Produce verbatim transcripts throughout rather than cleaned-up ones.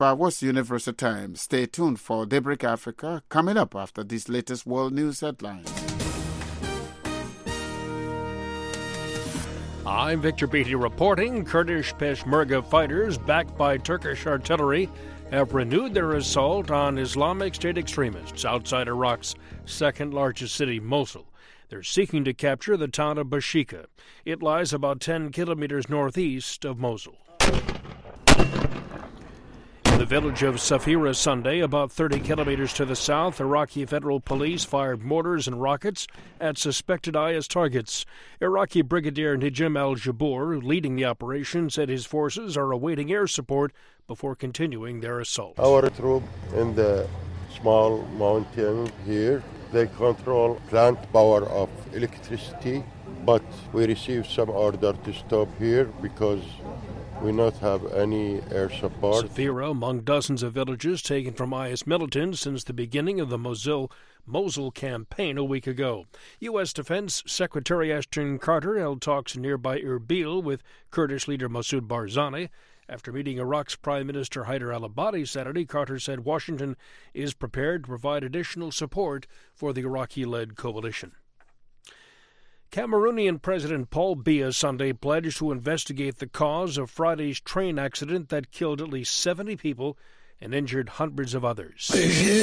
Barwas, Universal Times. Stay tuned for Daybreak Africa, coming up after these latest world news headlines. I'm Victor Beatty reporting. Kurdish Peshmerga fighters, backed by Turkish artillery, have renewed their assault on Islamic State extremists outside Iraq's second-largest city, Mosul. They're seeking to capture the town of Bashika. It lies about ten kilometers northeast of Mosul. In the village of Safira Sunday, about thirty kilometers to the south, Iraqi federal police fired mortars and rockets at suspected I S targets. Iraqi Brigadier Najim al-Jabour, leading the operation, said his forces are awaiting air support before continuing their assault. Our troops in the small mountain here, they control plant power of electricity, but we received some order to stop here because we not have any air support. Safira, among dozens of villages taken from I S militants since the beginning of the Mosul, Mosul campaign a week ago. U S. Defense Secretary Ashton Carter held talks in nearby Erbil with Kurdish leader Masoud Barzani. After meeting Iraq's Prime Minister Haider al-Abadi Saturday, Carter said Washington is prepared to provide additional support for the Iraqi-led coalition. Cameroonian President Paul Biya Sunday pledged to investigate the cause of Friday's train accident that killed at least seventy people and injured hundreds of others.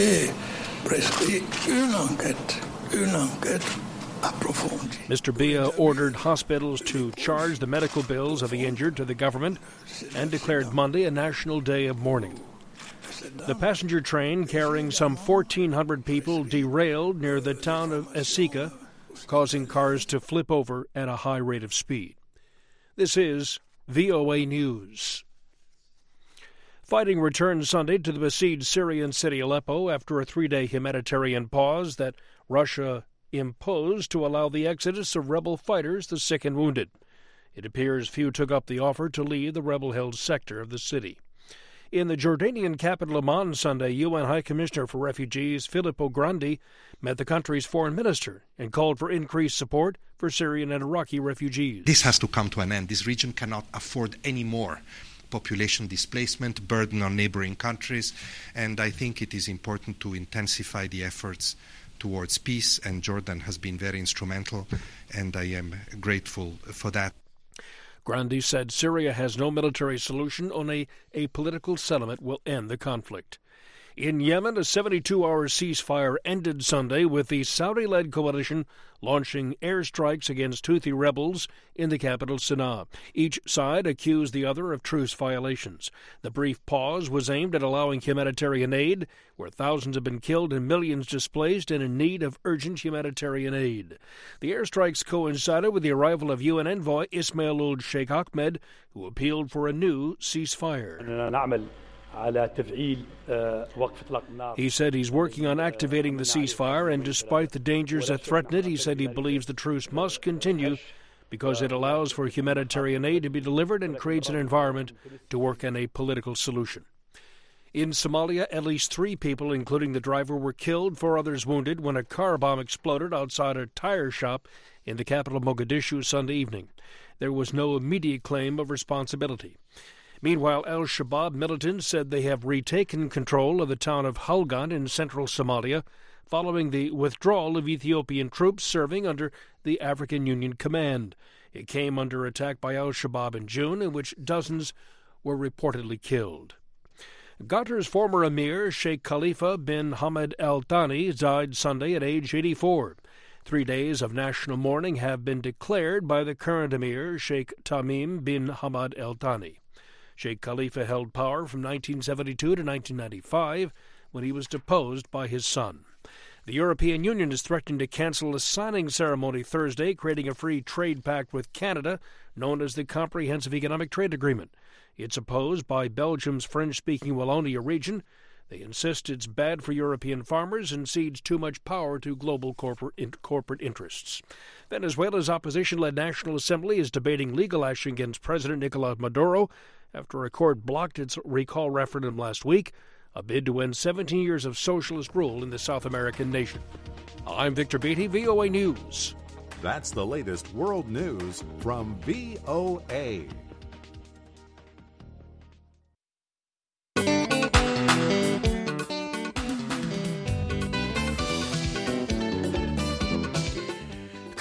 Mister Biya ordered hospitals to charge the medical bills of the injured to the government and declared Monday a national day of mourning. The passenger train carrying some fourteen hundred people derailed near the town of Esika, causing cars to flip over at a high rate of speed. This is V O A News. Fighting returned Sunday to the besieged Syrian city Aleppo after a three-day humanitarian pause that Russia imposed to allow the exodus of rebel fighters, the sick and wounded. It appears few took up the offer to leave the rebel-held sector of the city. In the Jordanian capital Amman Sunday, U N High Commissioner for Refugees Filippo Grandi met the country's foreign minister and called for increased support for Syrian and Iraqi refugees. This has to come to an end. This region cannot afford any more population displacement, burden on neighboring countries, and I think it is important to intensify the efforts towards peace, and Jordan has been very instrumental, and I am grateful for that. Grandi said Syria has no military solution, only a political settlement will end the conflict. In Yemen, a seventy-two hour ceasefire ended Sunday with the Saudi-led coalition launching airstrikes against Houthi rebels in the capital Sana'a. Each side accused the other of truce violations. The brief pause was aimed at allowing humanitarian aid, where thousands have been killed and millions displaced and in need of urgent humanitarian aid. The airstrikes coincided with the arrival of U N envoy Ismail Ould Sheikh Ahmed, who appealed for a new ceasefire. He said he's working on activating the ceasefire, and despite the dangers that threaten it, he said he believes the truce must continue because it allows for humanitarian aid to be delivered and creates an environment to work on a political solution. In Somalia, at least three people, including the driver, were killed, four others wounded when a car bomb exploded outside a tire shop in the capital Mogadishu Sunday evening. There was no immediate claim of responsibility. Meanwhile, al-Shabaab militants said they have retaken control of the town of Halgan in central Somalia following the withdrawal of Ethiopian troops serving under the African Union Command. It came under attack by al-Shabaab in June, in which dozens were reportedly killed. Qatar's former emir, Sheikh Khalifa bin Hamad Al Thani, died Sunday at age eighty-four. Three days of national mourning have been declared by the current emir, Sheikh Tamim bin Hamad Al Thani. Sheikh Khalifa held power from nineteen seventy-two to nineteen ninety-five, when he was deposed by his son. The European Union is threatening to cancel a signing ceremony Thursday, creating a free trade pact with Canada, known as the Comprehensive Economic Trade Agreement. It's opposed by Belgium's French-speaking Wallonia region. They insist it's bad for European farmers and cedes too much power to global corporate, in, corporate interests. Venezuela's opposition-led National Assembly is debating legal action against President Nicolas Maduro after a court blocked its recall referendum last week, a bid to end seventeen years of socialist rule in the South American nation. I'm Victor Beatty, V O A News. That's the latest world news from V O A.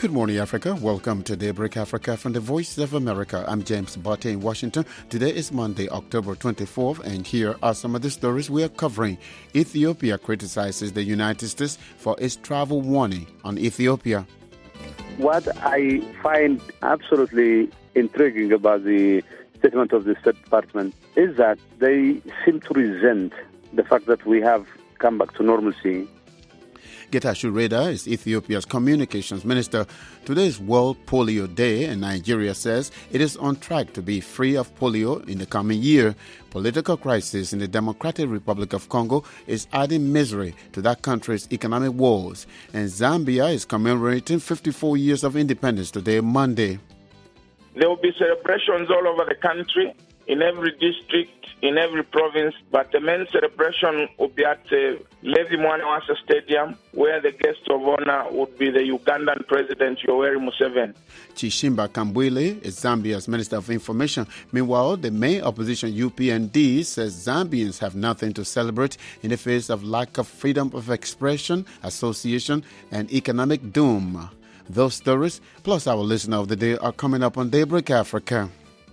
Good morning, Africa. Welcome to Daybreak Africa from the Voice of America. I'm James Botte in Washington. Today is Monday, October twenty-fourth, and here are some of the stories we are covering. Ethiopia criticizes the United States for its travel warning on Ethiopia. What I find absolutely intriguing about the statement of the State Department is that they seem to resent the fact that we have come back to normalcy. Getachew Reda is Ethiopia's communications minister. Today is World Polio Day, and Nigeria says it is on track to be free of polio in the coming year. Political crisis in the Democratic Republic of Congo is adding misery to that country's economic woes. And Zambia is commemorating fifty-four years of independence today, Monday. There will be celebrations all over the country, in every district, in every province, but the main celebration will be at uh, Levi Mwanawasa Stadium, where the guest of honor would be the Ugandan President Yoweri Museveni. Chishimba Kambwile is Zambia's Minister of Information. Meanwhile, the main opposition U P N D says Zambians have nothing to celebrate in the face of lack of freedom of expression, association, and economic doom. Those stories, plus our listener of the day, are coming up on Daybreak Africa.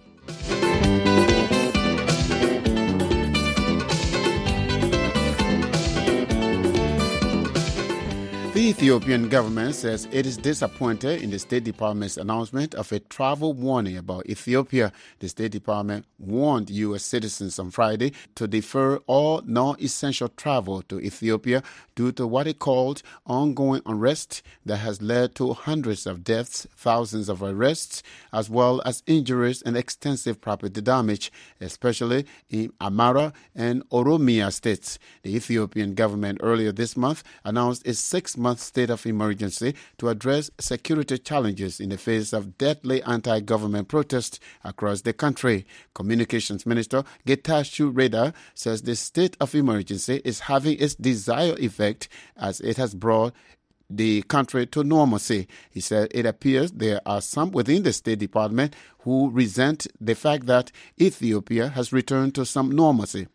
The Ethiopian government says it is disappointed in the State Department's announcement of a travel warning about Ethiopia. The State Department warned U S citizens on Friday to defer all non-essential travel to Ethiopia due to what it called ongoing unrest that has led to hundreds of deaths, thousands of arrests, as well as injuries and extensive property damage, especially in Amhara and Oromia states. The Ethiopian government earlier this month announced a six-month state of emergency to address security challenges in the face of deadly anti-government protests across the country. Communications Minister Getachew Reda says the state of emergency is having its desired effect as it has brought the country to normalcy. He said it appears there are some within the State Department who resent the fact that Ethiopia has returned to some normalcy.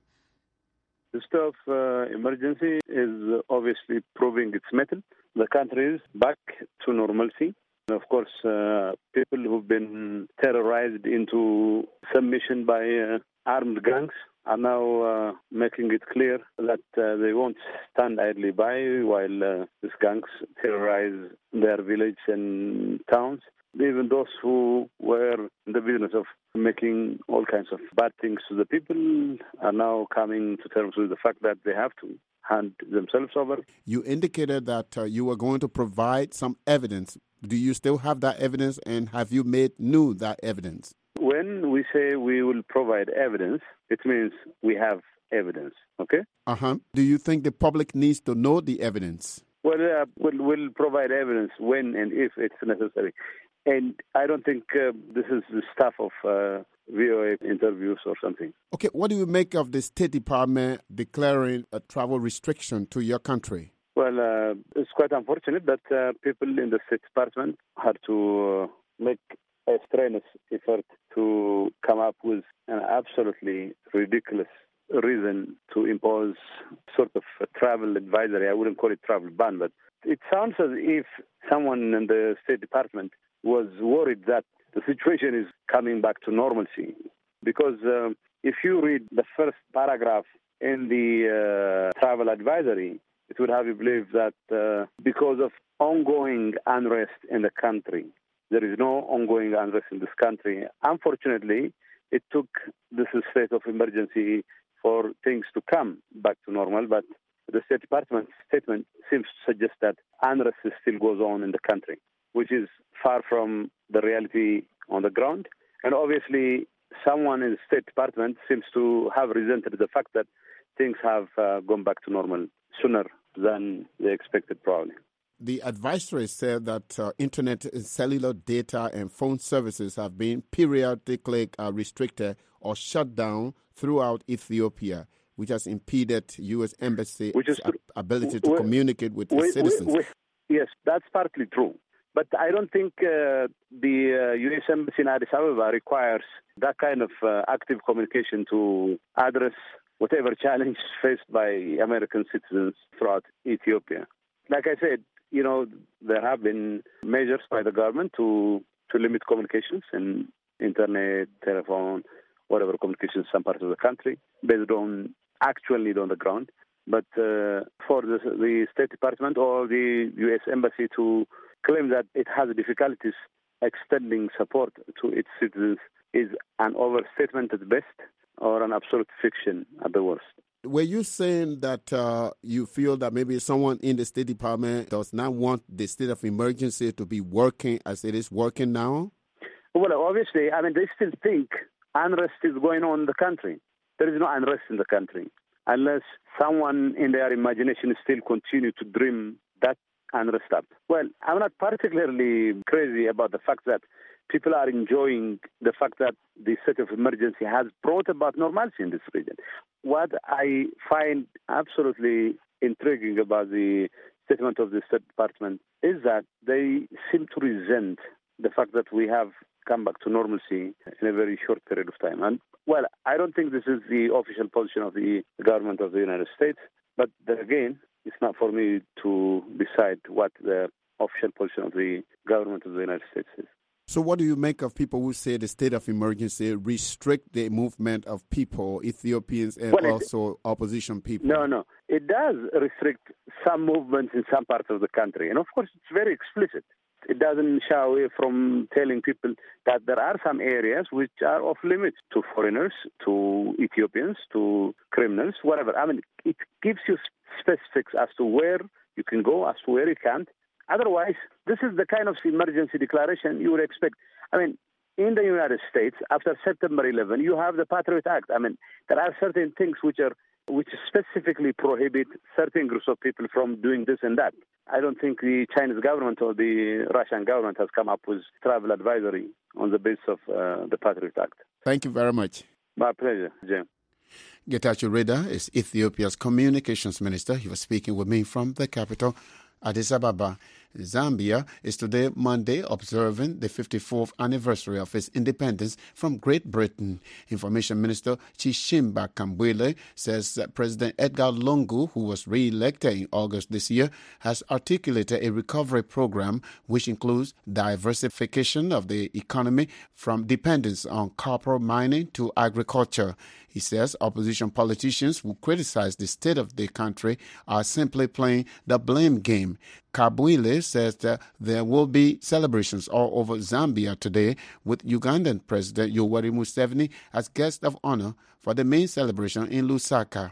The state of uh, emergency is obviously proving its mettle. The country is back to normalcy. Of course, uh, people who've been terrorized into submission by uh, armed gangs are now uh, making it clear that uh, they won't stand idly by while uh, these gangs terrorize their villages and towns. Even those who were in the business of making all kinds of bad things to the people are now coming to terms with the fact that they have to hand themselves over. You indicated that uh, you were going to provide some evidence. Do you still have that evidence, and have you made new that evidence? When we say we will provide evidence, it means we have evidence, okay? Uh-huh. Do you think the public needs to know the evidence? Well, uh, we'll, we'll provide evidence when and if it's necessary. And I don't think uh, this is the stuff of uh, V O A interviews or something. Okay, what do you make of the State Department declaring a travel restriction to your country? Well, uh, it's quite unfortunate that uh, people in the State Department had to uh, make a strenuous effort to come up with an absolutely ridiculous reason to impose sort of a travel advisory. I wouldn't call it travel ban, but it sounds as if someone in the State Department was worried that the situation is coming back to normalcy. Because um, if you read the first paragraph in the uh, travel advisory, it would have you believe that uh, because of ongoing unrest in the country, there is no ongoing unrest in this country. Unfortunately, it took this state of emergency for things to come back to normal, but the State Department statement seems to suggest that unrest still goes on in the country, which is far from the reality on the ground. And obviously, someone in the State Department seems to have resented the fact that things have uh, gone back to normal sooner than they expected, probably. The advisory said that uh, internet and cellular data and phone services have been periodically uh, restricted or shut down throughout Ethiopia, which has impeded U S Embassy's ability to we, communicate with we, its citizens. We, we, yes, that's partly true. But I don't think uh, the uh, U S Embassy in Addis Ababa requires that kind of uh, active communication to address whatever challenge faced by American citizens throughout Ethiopia. Like I said, you know, there have been measures by the government to, to limit communications and internet, telephone, whatever communications in some parts of the country, based on actual need on the ground. But uh, for the, the State Department or the U S Embassy to claim that it has difficulties extending support to its citizens is an overstatement at best or an absolute fiction at the worst. Were you saying that uh, you feel that maybe someone in the State Department does not want the state of emergency to be working as it is working now? Well, obviously, I mean, they still think unrest is going on in the country. There is no unrest in the country unless someone in their imagination still continue to dream that unrest up. Well, I'm not particularly crazy about the fact that people are enjoying the fact that the state of emergency has brought about normalcy in this region. What I find absolutely intriguing about the statement of the State Department is that they seem to resent the fact that we have come back to normalcy in a very short period of time. And, well, I don't think this is the official position of the government of the United States, but then again, it's not for me to decide what the official position of the government of the United States is. So what do you make of people who say the state of emergency restrict the movement of people, Ethiopians and well, also it, opposition people? No, no. It does restrict some movements in some parts of the country. And of course, it's very explicit. It doesn't shy away from telling people that there are some areas which are off limits to foreigners, to Ethiopians, to criminals, whatever. I mean, it gives you specifics as to where you can go, as to where you can't. Otherwise, this is the kind of emergency declaration you would expect. I mean, in the United States, after September eleventh, you have the Patriot Act. I mean, there are certain things which are which specifically prohibit certain groups of people from doing this and that. I don't think the Chinese government or the Russian government has come up with travel advisory on the basis of uh, the Patriot Act. Thank you very much. My pleasure, Jim. Getachew Reda is Ethiopia's communications minister. He was speaking with me from the capital, Addis Ababa. Zambia is today, Monday, observing the fifty-fourth anniversary of its independence from Great Britain. Information Minister Chishimba Kambwile says that President Edgar Lungu, who was re-elected in August this year, has articulated a recovery program which includes diversification of the economy from dependence on copper mining to agriculture. He says opposition politicians who criticize the state of the country are simply playing the blame game. Kabwile says that there will be celebrations all over Zambia today with Ugandan President Yoweri Museveni as guest of honor for the main celebration in Lusaka.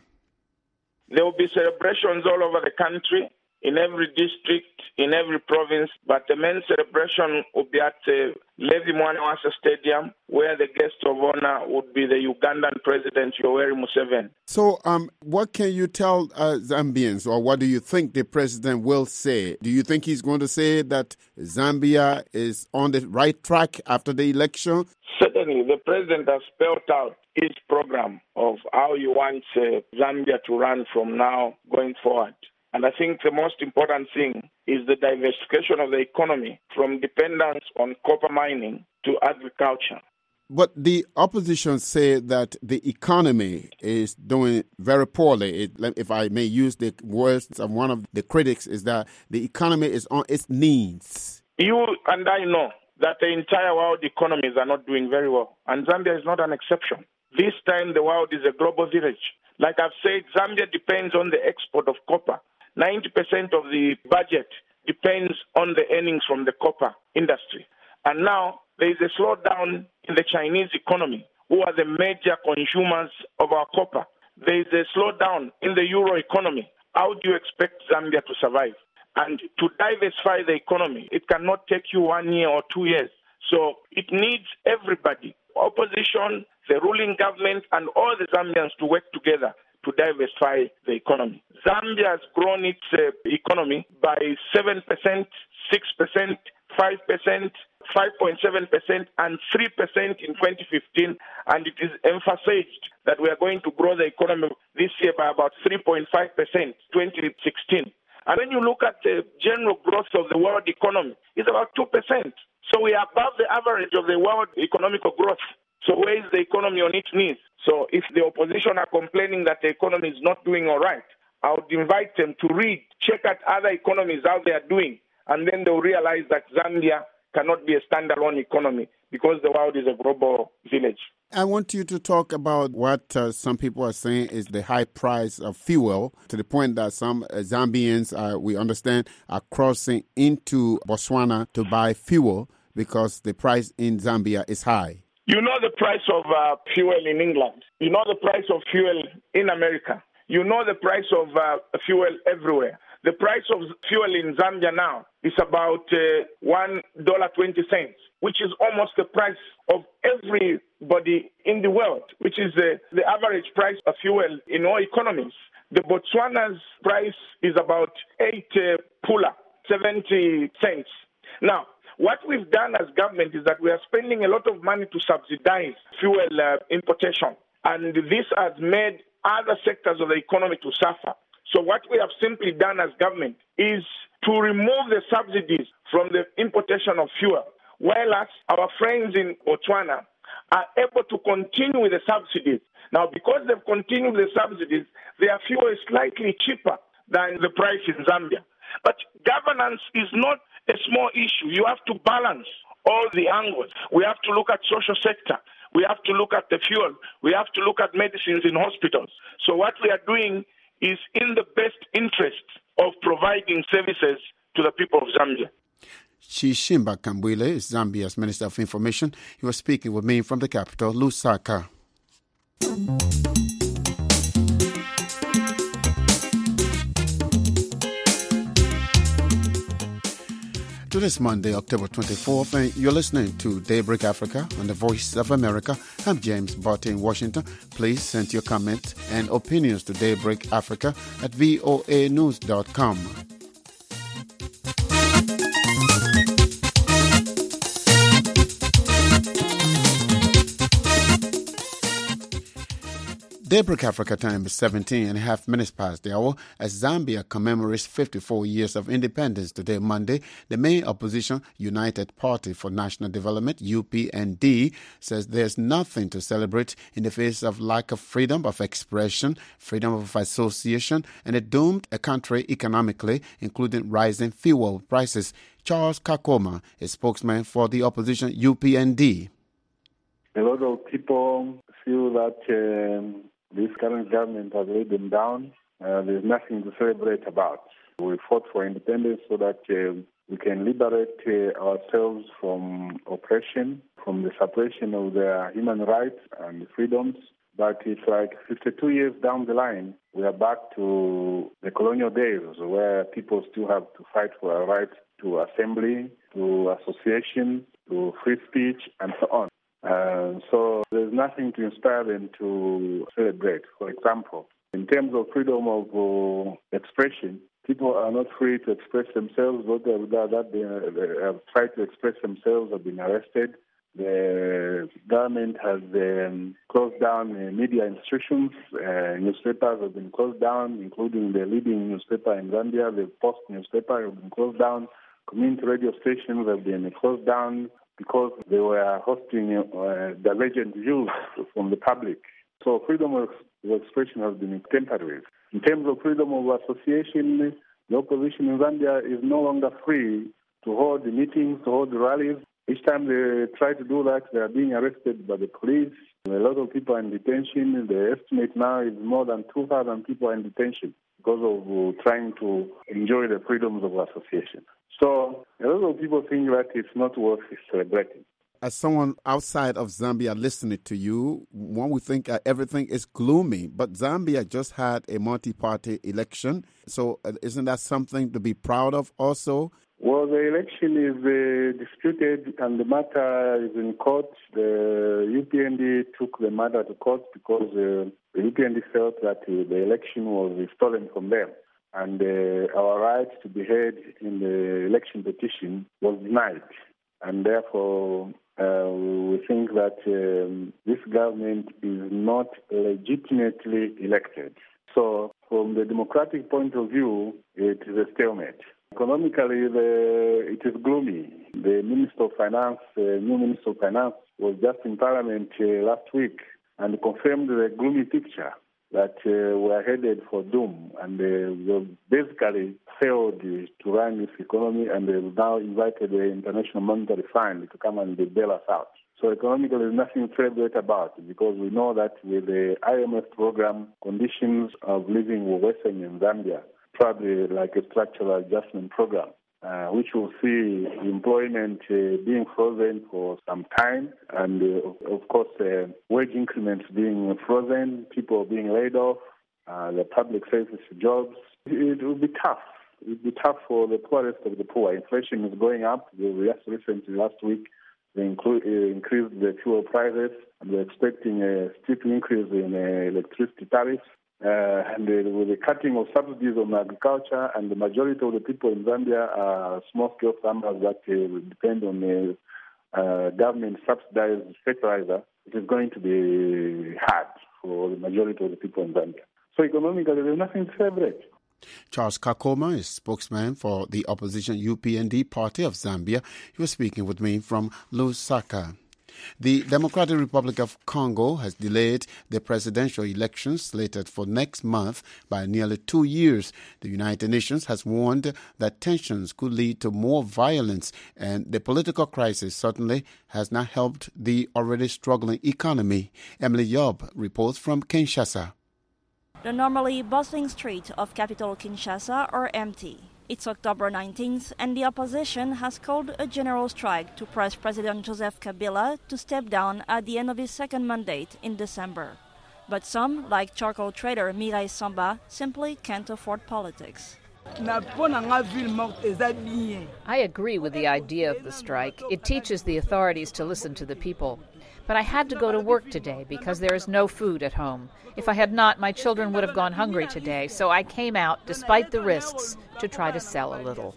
There will be celebrations all over the country, in every district, in every province, but the main celebration will be at uh, Levi Mwanawasa Stadium, where the guest of honor would be the Ugandan President Yoweri Museveni. So um, what can you tell uh, Zambians, or what do you think the president will say? Do you think he's going to say that Zambia is on the right track after the election? Certainly, the president has spelled out his program of how he wants uh, Zambia to run from now going forward. And I think the most important thing is the diversification of the economy from dependence on copper mining to agriculture. But the opposition say that the economy is doing very poorly. It, if I may use the words of one of the critics, is that the economy is on its knees. You and I know that the entire world economies are not doing very well. And Zambia is not an exception. This time the world is a global village. Like I've said, Zambia depends on the export of copper. ninety percent of the budget depends on the earnings from the copper industry. And now there is a slowdown in the Chinese economy, who are the major consumers of our copper. There is a slowdown in the euro economy. How do you expect Zambia to survive? And to diversify the economy, it cannot take you one year or two years. So it needs everybody, opposition, the ruling government, and all the Zambians to work together to diversify the economy. Zambia has grown its uh, economy by seven percent, six percent, five percent, five point seven percent, and three percent in twenty fifteen, and it is emphasized that we are going to grow the economy this year by about three point five percent, twenty sixteen. And when you look at the general growth of the world economy, it's about two percent. So we are above the average of the world economic growth. So where is the economy on its knees? So if the opposition are complaining that the economy is not doing all right, I would invite them to read, check out other economies, how they are doing, and then they'll realize that Zambia cannot be a standalone economy because the world is a global village. I want you to talk about what uh, some people are saying is the high price of fuel, to the point that some uh, Zambians, uh, we understand, are crossing into Botswana to buy fuel because the price in Zambia is high. You know the price of uh, fuel in England. You know the price of fuel in America. You know the price of uh, fuel everywhere. The price of fuel in Zambia now is about uh, one dollar twenty, which is almost the price of everybody in the world, which is uh, the average price of fuel in all economies. The Botswana's price is about eight uh, pula, seventy cents. Now, what we've done as government is that we are spending a lot of money to subsidize fuel uh, importation, and this has made other sectors of the economy to suffer. So what we have simply done as government is to remove the subsidies from the importation of fuel, whereas our friends in Botswana are able to continue with the subsidies. Now, because they've continued with the subsidies, their fuel is slightly cheaper than the price in Zambia. But governance is not a small issue. You have to balance all the angles. We have to look at social sector. We have to look at the fuel. We have to look at medicines in hospitals. So what we are doing is in the best interest of providing services to the people of Zambia. Chishimba Kambwile is Zambia's Minister of Information. He was speaking with me from the capital, Lusaka. To this Monday, October twenty-fourth, and you're listening to Daybreak Africa on the Voice of America. I'm James Barty in Washington. Please send your comments and opinions to Daybreak Africa at voa news dot com. Daybreak Africa time is seventeen and a half minutes past the hour as Zambia commemorates fifty-four years of independence today, Monday. The main opposition, United Party for National Development, U P N D, says there's nothing to celebrate in the face of lack of freedom of expression, freedom of association, and a doomed a country economically, including rising fuel prices. Charles Kakoma is spokesman for the opposition U P N D. A lot of people feel that um, this current government has laid them down. Uh, there's nothing to celebrate about. We fought for independence so that uh, we can liberate uh, ourselves from oppression, from the suppression of their human rights and freedoms. But it's like fifty-two years down the line, we are back to the colonial days where people still have to fight for our rights to assembly, to association, to free speech, and so on. Uh, so there's nothing to inspire them to celebrate. For example, in terms of freedom of uh, expression, people are not free to express themselves. Those that they, they have tried to express themselves have been arrested. The government has um, closed down uh, media institutions. Uh, newspapers have been closed down, including the leading newspaper in Zambia, the Post newspaper, has been closed down. Community radio stations have been closed down because they were hosting uh, divergent views from the public. So freedom of expression has been tampered with. In terms of freedom of association, the opposition in Zambia is no longer free to hold meetings, to hold rallies. Each time they try to do that, they are being arrested by the police. A lot of people are in detention. The estimate now is more than two thousand people are in detention because of uh, trying to enjoy the freedoms of association. So a lot of people think that it's not worth celebrating. As someone outside of Zambia listening to you, one would think uh, everything is gloomy, but Zambia just had a multi-party election. So uh, isn't that something to be proud of also? Well, the election is uh, disputed and the matter is in court. The U P N D took the matter to court because uh, the U P N D felt that uh, the election was stolen from them. And uh, our right to be heard in the election petition was denied. And therefore, uh, we think that um, this government is not legitimately elected. So, from the democratic point of view, it is a stalemate. Economically, the, it is gloomy. The Minister of Finance, the new Minister of Finance, was just in Parliament uh, last week and confirmed the gloomy picture. that uh, we're headed for doom, and uh, they've basically failed to run this economy, and they've now invited the International Monetary Fund to come and bail us out. So economically, there's nothing to celebrate about, because we know that with the I M F program, conditions of living will worsen in Zambia, probably like a structural adjustment program, uh, which will see employment uh, being frozen for some time, and uh, of course, uh, wage increments being frozen, people being laid off, uh, the public service jobs. It will be tough. It will be tough for the poorest of the poor. Inflation is going up. We just recently, last week, they include, uh, increased the fuel prices, and we're expecting a steep increase in uh, electricity tariffs. Uh, and uh, with the cutting of subsidies on agriculture, and the majority of the people in Zambia are small-scale farmers that uh, depend on the uh, government-subsidized fertilizer, it is going to be hard for the majority of the people in Zambia. So economically, there's nothing to celebrate. Charles Kakoma is spokesman for the opposition U P N D party of Zambia. He was speaking with me from Lusaka. The Democratic Republic of Congo has delayed the presidential elections slated for next month by nearly two years. The United Nations has warned that tensions could lead to more violence, and the political crisis certainly has not helped the already struggling economy. Emily Yob reports from Kinshasa. The normally bustling streets of capital Kinshasa are empty. It's October nineteenth, and the opposition has called a general strike to press President Joseph Kabila to step down at the end of his second mandate in December. But some, like charcoal trader Mireille Samba, simply can't afford politics. I agree with the idea of the strike. It teaches the authorities to listen to the people. But I had to go to work today because there is no food at home. If I had not, my children would have gone hungry today, so I came out, despite the risks, to try to sell a little.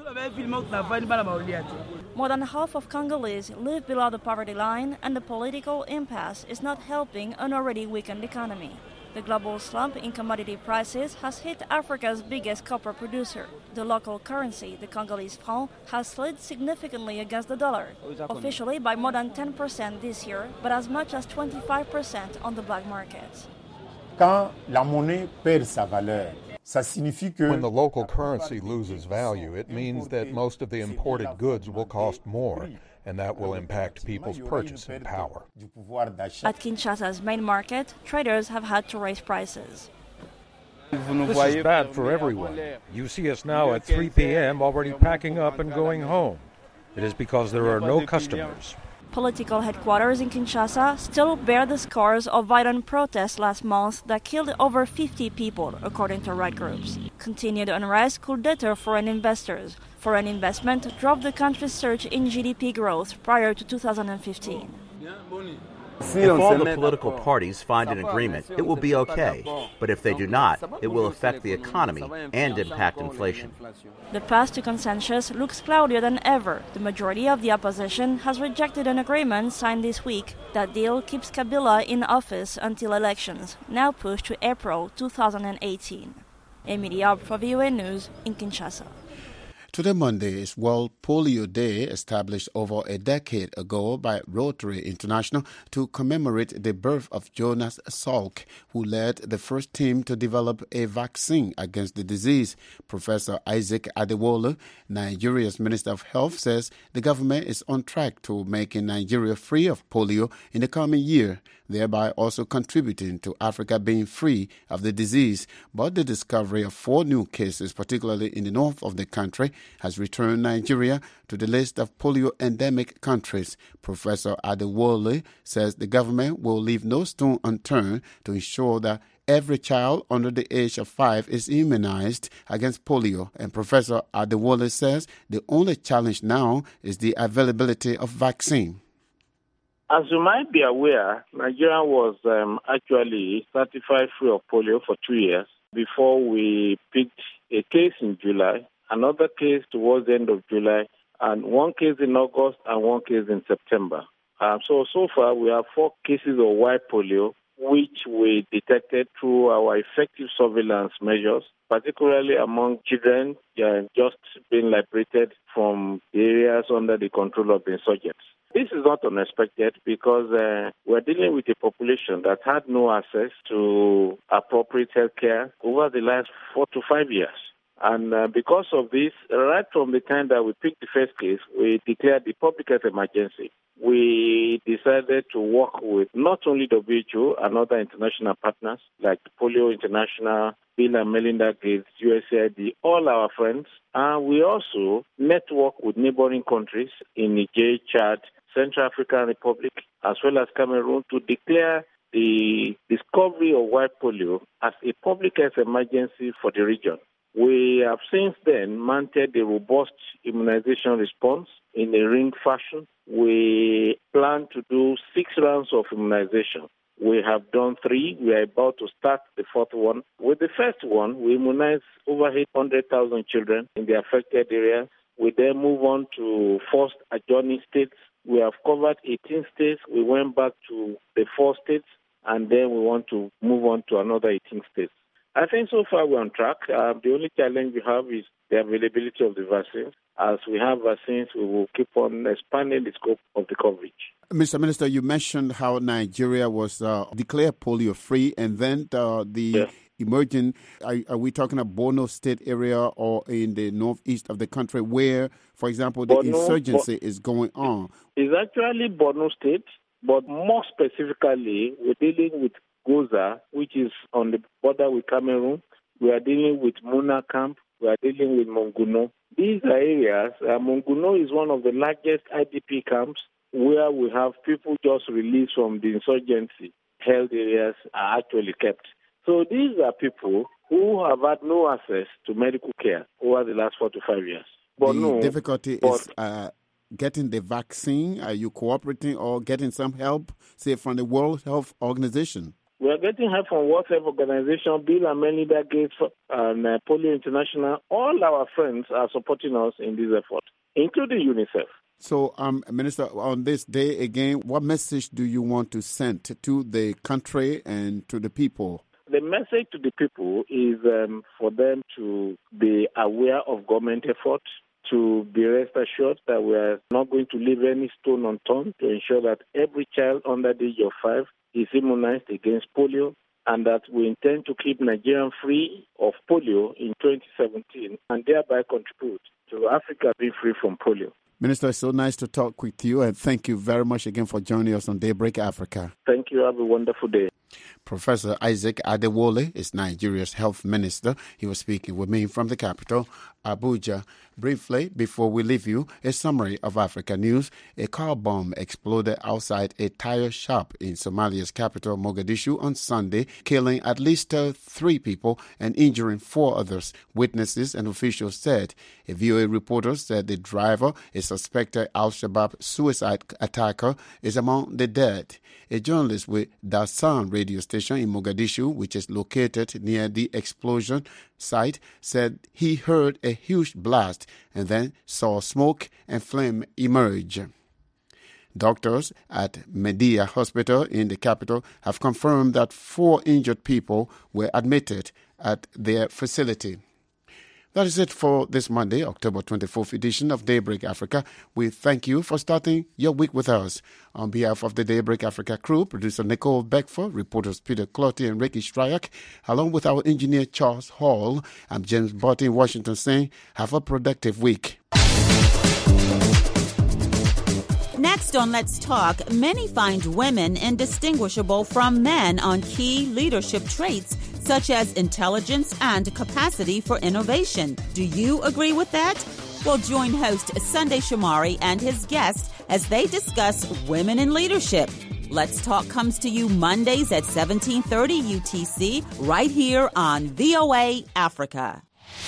More than half of Congolese live below the poverty line, and the political impasse is not helping an already weakened economy. The global slump in commodity prices has hit Africa's biggest copper producer. The local currency, the Congolese franc, has slid significantly against the dollar, officially by more than ten percent this year, but as much as twenty-five percent on the black market. Quand la monnaie perd sa valeur, ça signifie que when the local currency loses value, it means that most of the imported goods will cost more, and that will impact people's purchasing power. At Kinshasa's main market, traders have had to raise prices. This is bad for everyone. You see us now at three p.m. already packing up and going home. It is because there are no customers. Political headquarters in Kinshasa still bear the scars of violent protests last month that killed over fifty people, according to right groups. Continued unrest could deter foreign investors. Foreign investment drove the country's surge in G D P growth prior to two thousand fifteen. If all the political parties find an agreement, it will be okay. But if they do not, it will affect the economy and impact inflation. The path to consensus looks cloudier than ever. The majority of the opposition has rejected an agreement signed this week. That deal keeps Kabila in office until elections, now pushed to April two thousand eighteen. Emilie Yob for V O A News in Kinshasa. Today, Monday, is World Polio Day, established over a decade ago by Rotary International to commemorate the birth of Jonas Salk, who led the first team to develop a vaccine against the disease. Professor Isaac Adewole, Nigeria's Minister of Health, says the government is on track to making Nigeria free of polio in the coming year, thereby also contributing to Africa being free of the disease. But the discovery of four new cases, particularly in the north of the country, has returned Nigeria to the list of polio-endemic countries. Professor Adewole says the government will leave no stone unturned to ensure that every child under the age of five is immunized against polio. And Professor Adewole says the only challenge now is the availability of vaccine. As you might be aware, Nigeria was um, actually certified free of polio for two years before we picked a case in July, another case towards the end of July, and one case in August and one case in September. Um, so, so far we have four cases of white polio, which we detected through our effective surveillance measures, particularly among children uh, just being liberated from areas under the control of the insurgents. This is not unexpected because uh, we're dealing with a population that had no access to appropriate health care over the last four to five years. And uh, because of this, right from the time that we picked the first case, we declared the public health emergency. We decided to work with not only W H O and other international partners like Polio International, Bill and Melinda Gates, U S A I D, all our friends. And we also network with neighboring countries in Niger, Chad, Central African Republic, as well as Cameroon, to declare the discovery of white polio as a public health emergency for the region. We have since then mounted a robust immunization response in a ring fashion. We plan to do six rounds of immunization. We have done three. We are about to start the fourth one. With the first one, we immunize over eight hundred thousand children in the affected area. We then move on to first adjoining states. We have covered eighteen states. We went back to the four states, and then we want to move on to another eighteen states. I think so far we're on track. Uh, the only challenge we have is the availability of the vaccines. As we have vaccines, we will keep on expanding the scope of the coverage. Mister Minister, you mentioned how Nigeria was uh, declared polio-free, and then uh, the yes. emerging, are, are we talking about Borno State area or in the northeast of the country where, for example, the Borno, insurgency Bo- is going on? It's actually Borno State, but more specifically, we're dealing with Goza, which is on the border with Cameroon. We are dealing with Muna Camp. We are dealing with Monguno. These are areas. Uh, Monguno is one of the largest I D P camps where we have people just released from the insurgency. Held areas are actually kept. So these are people who have had no access to medical care over the last four to five years. But the no, difficulty but, is uh, getting the vaccine. Are you cooperating or getting some help, say, from the World Health Organization? We are getting help from World Health Organization, Bill and Melinda Gates, and uh, Polio International. All our friends are supporting us in this effort, including UNICEF. So, um, Minister, on this day again, what message do you want to send to the country and to the people? The message to the people is um, for them to be aware of government efforts, to be rest assured that we are not going to leave any stone unturned to ensure that every child under the age of five is immunized against polio, and that we intend to keep Nigeria free of polio in twenty seventeen and thereby contribute to Africa being free from polio. Minister, it's so nice to talk with you, and thank you very much again for joining us on Daybreak Africa. Thank you. Have a wonderful day. Professor Isaac Adewole is Nigeria's health minister. He was speaking with me from the capital, Abuja. Briefly, before we leave you, a summary of Africa news. A car bomb exploded outside a tire shop in Somalia's capital, Mogadishu, on Sunday, killing at least uh, three people and injuring four others, witnesses and officials said. A V O A reporter said the driver, a suspected Al-Shabaab suicide attacker, is among the dead. A journalist with Dasan radio station in Mogadishu, which is located near the explosion site, said he heard a huge blast and then saw smoke and flame emerge. Doctors at Medea Hospital in the capital have confirmed that four injured people were admitted at their facility. That is it for this Monday, October twenty-fourth edition of Daybreak Africa. We thank you for starting your week with us. On behalf of the Daybreak Africa crew, producer Nicole Beckford, reporters Peter Clotty and Ricky Stryak, along with our engineer Charles Hall, I'm James Barty in Washington saying, have a productive week. Next on Let's Talk, many find women indistinguishable from men on key leadership traits such as intelligence and capacity for innovation. Do you agree with that? Well, join host Sunday Shamari and his guest as they discuss women in leadership. Let's Talk comes to you Mondays at seventeen thirty U T C right here on V O A Africa.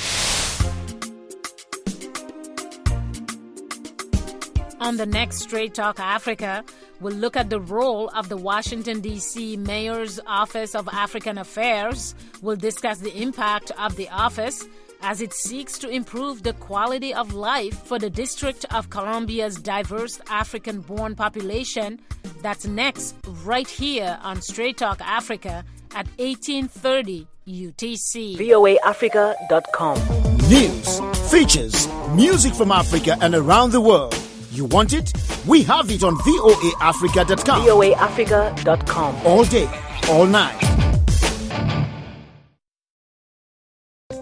On the next Straight Talk Africa, we'll look at the role of the Washington, D C Mayor's Office of African Affairs. We'll discuss the impact of the office as it seeks to improve the quality of life for the District of Columbia's diverse African-born population. That's next, right here on Straight Talk Africa at eighteen thirty U T C. V O A Africa dot com. News, features, music from Africa and around the world. You want it? We have it on V O A Africa dot com. V O A Africa dot com. All day, all night.